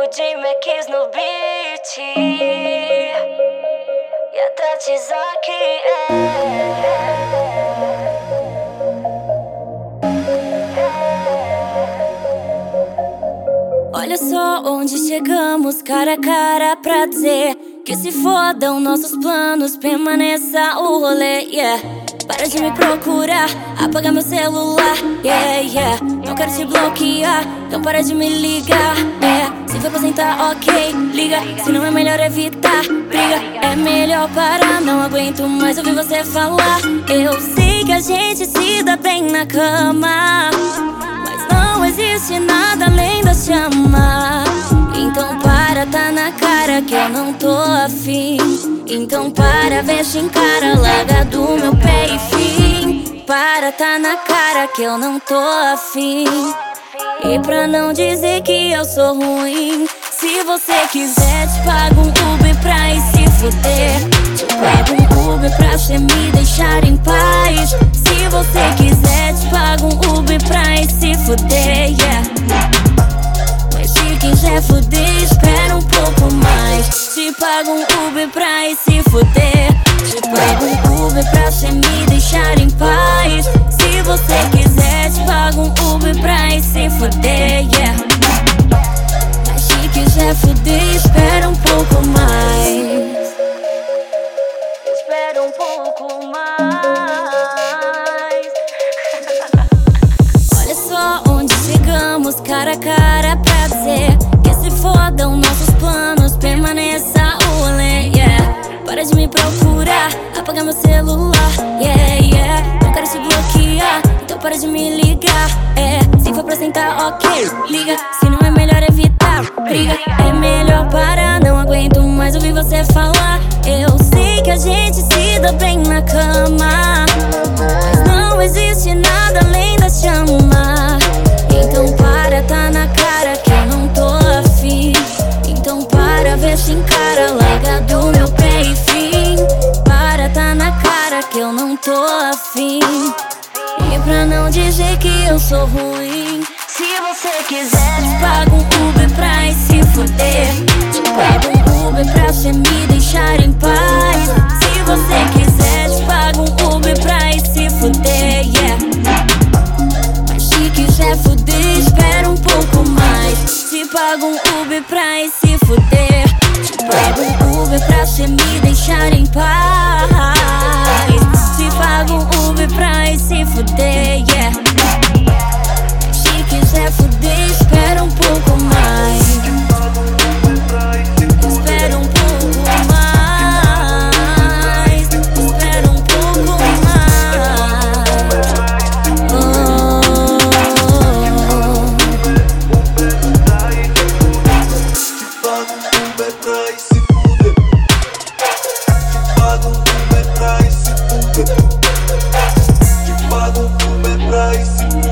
Max no beat e a Tati Zaki Olha só onde chegamos, cara a cara, pra dizer que se fodam nossos planos, permaneça o rolê, yeah. Para de me procurar, apaga meu celular, yeah, yeah. Não quero te bloquear, então para de me ligar, yeah. Se for pra sentar, ok, liga. Se não é melhor evitar briga. É melhor parar, não aguento mais ouvir você falar. Eu sei que a gente se dá bem na cama, mas não existe nada além da chama. Então para, tá na cara que eu não tô afim. Então para, veste em cara, larga do meu pé e fim. Para, tá na cara que eu não tô afim. E pra não dizer que eu sou ruim, se você quiser te pago um Uber pra ir se fuder. Te pago um Uber pra você me deixar em paz. Se você quiser te pago um Uber pra ir se fuder, yeah. Mas se quiser fuder, espera um pouco mais. Te pago um Uber pra ir se fuder. Te pago um Uber pra você me deixar em paz. Se você quiser, te pago um Uber pra ir se fuder, yeah. Mas se quiser fuder, espera um pouco mais. Espera um pouco mais. Olha só onde chegamos, cara a cara, pra dizer que se fodam nossos planos, permaneça o rolê, yeah. Para de me procurar, apaga meu celular, yeah, yeah. Não quero te bloquear, então para de me ligar, é. Se for pra sentar, ok, liga. Se não é melhor evitar briga. É melhor parar, não aguento mais ouvir você falar. Eu sei que a gente se dá bem na cama, mas não existe nada além da chama. Então para, tá na cara que eu não tô afim. Então para, veste em cara, larga do meu pé e fim. Para, tá na cara que eu não tô afim. E pra não dizer que eu sou ruim, se você quiser, te pago um Uber pra ir se fuder. Te pago um Uber pra você me deixar em paz. Se você quiser, te pago um Uber pra ir se fuder, yeah. Mas se quiser fuder, espera um pouco mais. Te pago um Uber pra ir se fuder. Te pago um Uber pra você me deixar em paz. Te pago um Uber pra ir se fuder, yeah. Se quiser fuder, espera um pouco mais. Espera um pouco mais. Espera um pouco mais. Te pago um Uber pra ir se fuder. Te pago um Uber pra ir se fuder. Te pago um Uber pra ir se fuder.